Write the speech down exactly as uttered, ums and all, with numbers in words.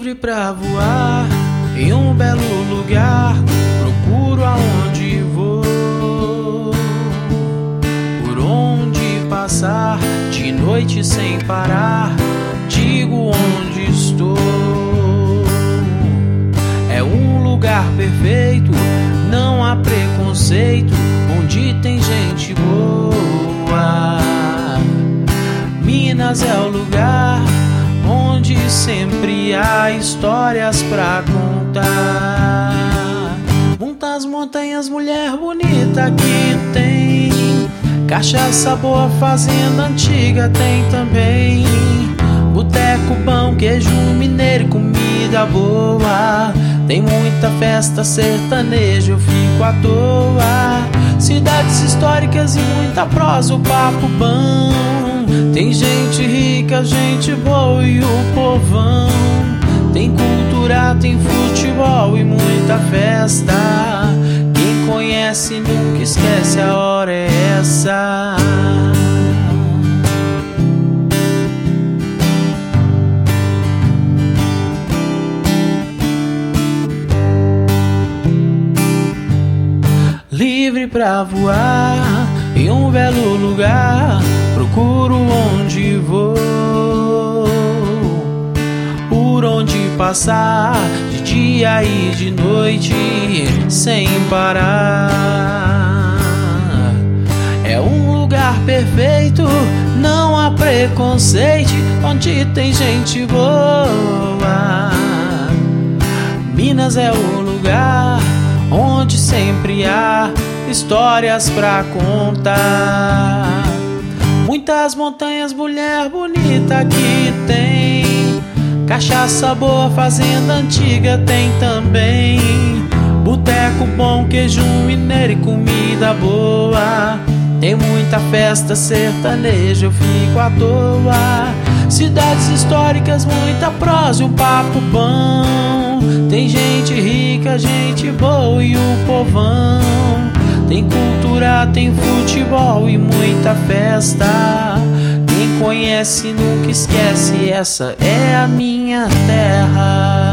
Livre pra voar em um belo lugar, procuro aonde vou, por onde passar de noite sem parar, digo onde estou. É um lugar perfeito, não há preconceito, onde tem gente boa. Minas é o lugar onde sempre há histórias pra contar. Muitas montanhas, mulher bonita que tem, cachaça boa, fazenda antiga tem também. Boteco bom, queijo mineiro e comida boa. Tem muita festa sertaneja, eu fico à toa. Cidades históricas e muita prosa, o papo bom. Tem gente rica, gente boa e o povão. Tem cultura, tem futebol e muita festa. Quem conhece nunca esquece, a hora é essa. Livre pra voar em um belo lugar, procuro onde vou, por onde passar de dia e de noite sem parar. É um lugar perfeito, não há preconceito, onde tem gente boa. Minas é o lugar onde sempre há histórias pra contar. Muitas montanhas, mulher bonita que tem, cachaça boa, fazenda antiga tem também. Boteco bom, queijo mineiro e comida boa. Tem muita festa sertaneja, eu fico à toa. Cidades históricas, muita prosa e um papo bom. Tem gente rica, gente boa e o povão. Tem cultura, tem futebol e muita festa. Quem conhece nunca esquece, essa é a minha terra.